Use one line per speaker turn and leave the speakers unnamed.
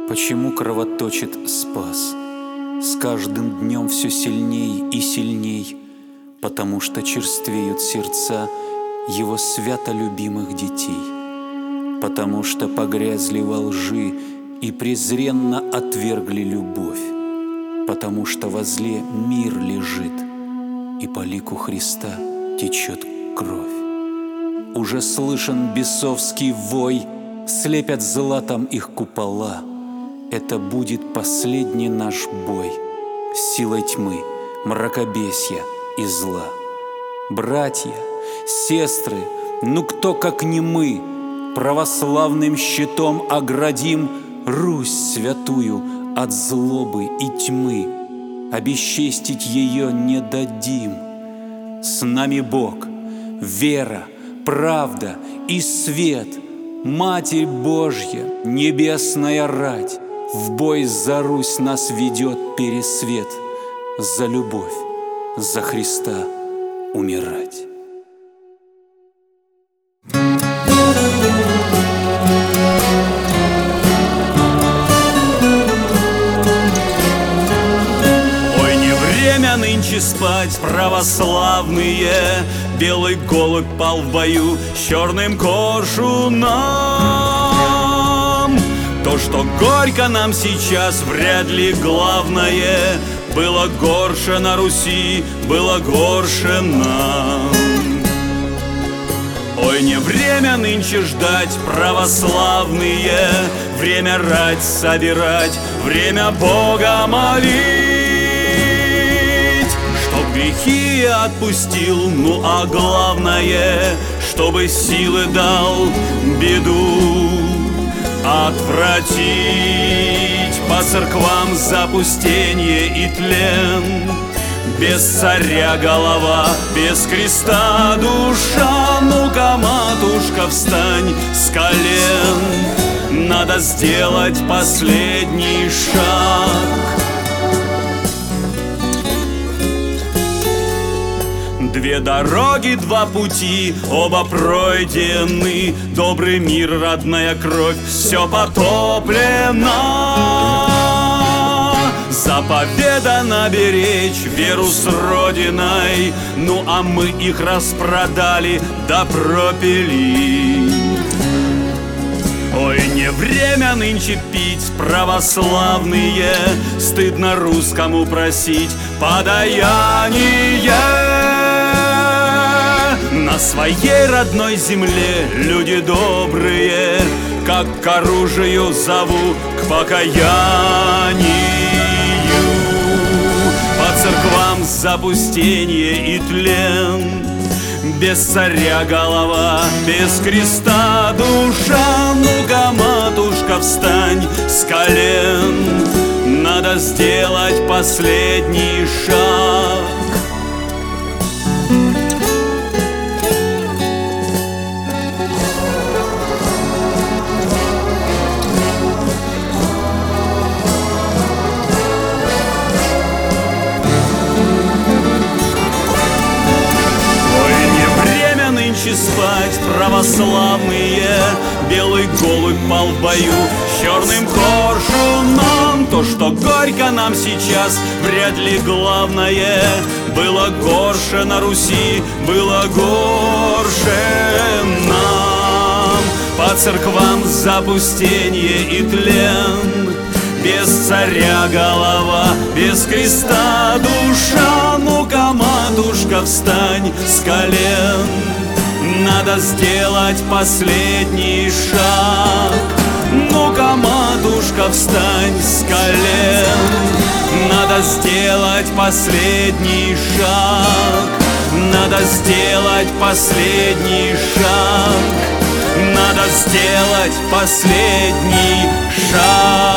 Почему кровоточит спас? С каждым днем все сильней и сильней, потому что черствеют сердца его свято любимых детей, потому что погрязли во лжи и презренно отвергли любовь, потому что возле мир лежит, и по лику Христа течет кровь. Уже слышен бесовский вой, слепят златом их купола. Это будет последний наш бой с силой тьмы, мракобесья и зла. Братья, сестры, ну кто, как не мы, православным щитом оградим Русь святую от злобы и тьмы, обесчестить ее не дадим. С нами Бог, вера, правда и свет, Матерь Божья, небесная рать, в бой за Русь нас ведет пересвет, за любовь, за Христа умирать.
Ой, не время нынче спать, православные. Белый голубь пал в бою с черным коршуном. То, что горько нам сейчас, вряд ли главное. Было горше на Руси, было горше нам. Ой, не время нынче ждать, православные. Время рать собирать, время Бога молить, чтоб грехи отпустил, ну а главное, чтобы силы дал беду отвратить. По церквам запустение и тлен, без царя голова, без креста душа. Ну-ка, матушка, встань с колен, надо сделать последний шаг. Две дороги, два пути, оба пройдены. Добрый мир, родная кровь, все потоплено. Заповедано беречь веру с родиной, ну а мы их распродали да пропили. Ой, не время нынче пить, православные. Стыдно русскому просить подаяние. На своей родной земле люди добрые, как к оружию зову, к покаянию. По церквам запустение и тлен, без царя голова, без креста душа. Ну-ка, матушка, встань с колен, надо сделать последний шаг. Спать, православные. Белый голубь пал в бою с черным коршуном. То, что горько нам сейчас, вряд ли главное. Было горше на Руси, было горше нам. По церквам запустение и тлен, без царя голова, без креста душа. Ну-ка, матушка, встань с колен, надо сделать последний шаг. Ну-ка, матушка, встань с колен, надо сделать последний шаг. Надо сделать последний шаг. Надо сделать последний шаг.